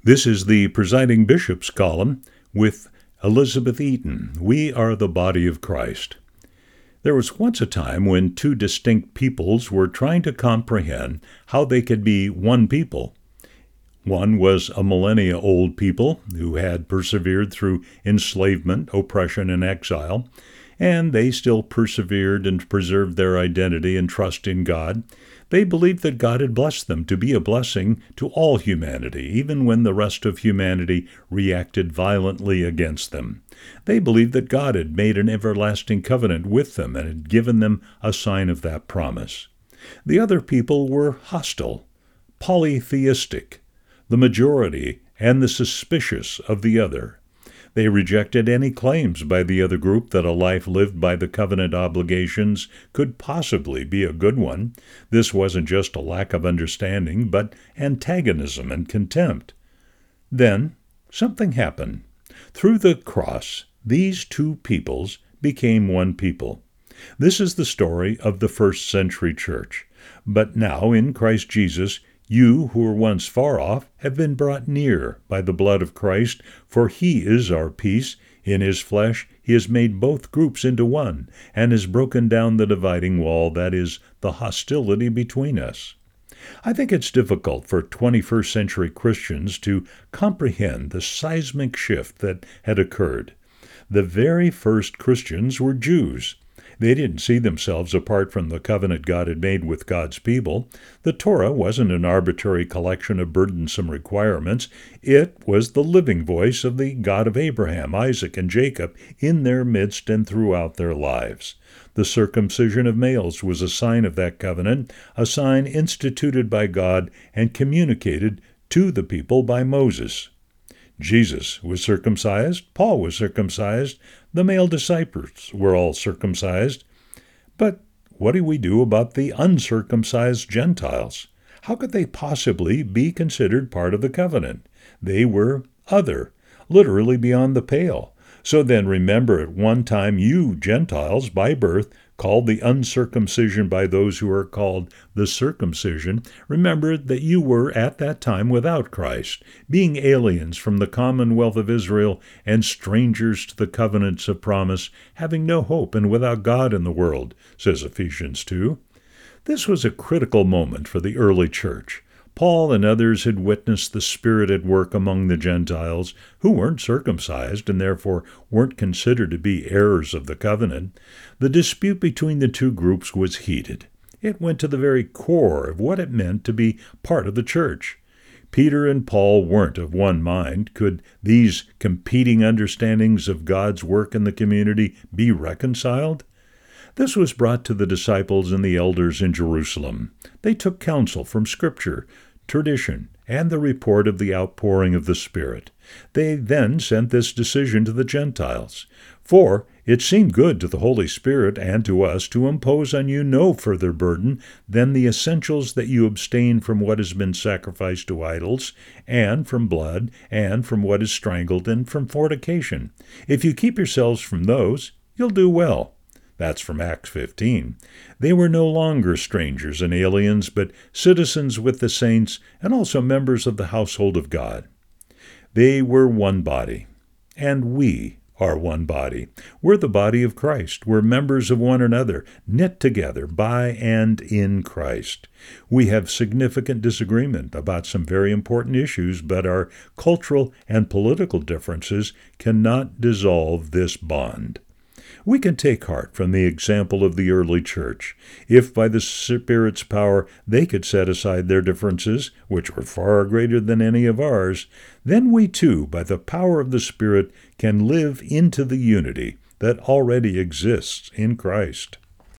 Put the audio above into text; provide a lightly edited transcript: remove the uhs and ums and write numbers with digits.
This is the Presiding Bishop's column with Elizabeth Eaton. We are the body of Christ. There was once a time when two distinct peoples were trying to comprehend how they could be one people. One was a millennia-old people who had persevered through enslavement, oppression, and exile, and they still persevered and preserved their identity and trust in God. They believed that God had blessed them to be a blessing to all humanity, even when the rest of humanity reacted violently against them. They believed that God had made an everlasting covenant with them and had given them a sign of that promise. The other people were hostile, polytheistic, the majority and the suspicious of the other. They rejected any claims by the other group that a life lived by the covenant obligations could possibly be a good one. This wasn't just a lack of understanding, but antagonism and contempt. Then something happened. Through the cross, these two peoples became one people. This is the story of the first century church. But now, in Christ Jesus, you who were once far off have been brought near by the blood of Christ, for he is our peace. In his flesh he has made both groups into one, and has broken down the dividing wall, that is, the hostility between us. I think it's difficult for 21st century Christians to comprehend the seismic shift that had occurred. The very first Christians were Jews. They didn't see themselves apart from the covenant God had made with God's people. The Torah wasn't an arbitrary collection of burdensome requirements. It was the living voice of the God of Abraham, Isaac, and Jacob in their midst and throughout their lives. The circumcision of males was a sign of that covenant, a sign instituted by God and communicated to the people by Moses. Jesus was circumcised, Paul was circumcised, the male disciples were all circumcised. But what do we do about the uncircumcised Gentiles? How could they possibly be considered part of the covenant? They were other, literally beyond the pale. So then remember, at one time you Gentiles by birth, called the uncircumcision by those who are called the circumcision, remember that you were at that time without Christ, being aliens from the commonwealth of Israel and strangers to the covenants of promise, having no hope and without God in the world, says Ephesians 2. This was a critical moment for the early church. Paul and others had witnessed the Spirit at work among the Gentiles, who weren't circumcised and therefore weren't considered to be heirs of the covenant. The dispute between the two groups was heated. It went to the very core of what it meant to be part of the church. Peter and Paul weren't of one mind. Could these competing understandings of God's work in the community be reconciled? This was brought to the disciples and the elders in Jerusalem. They took counsel from Scripture, tradition, and the report of the outpouring of the Spirit. They then sent this decision to the Gentiles. For it seemed good to the Holy Spirit and to us to impose on you no further burden than the essentials that you abstain from what has been sacrificed to idols, and from blood, and from what is strangled, and from fornication. If you keep yourselves from those, you'll do well. That's from Acts 15. They were no longer strangers and aliens, but citizens with the saints and also members of the household of God. They were one body, and we are one body. We're the body of Christ. We're members of one another, knit together by and in Christ. We have significant disagreement about some very important issues, but our cultural and political differences cannot dissolve this bond. We can take heart from the example of the early church. If by the Spirit's power they could set aside their differences, which were far greater than any of ours, then we too, by the power of the Spirit, can live into the unity that already exists in Christ.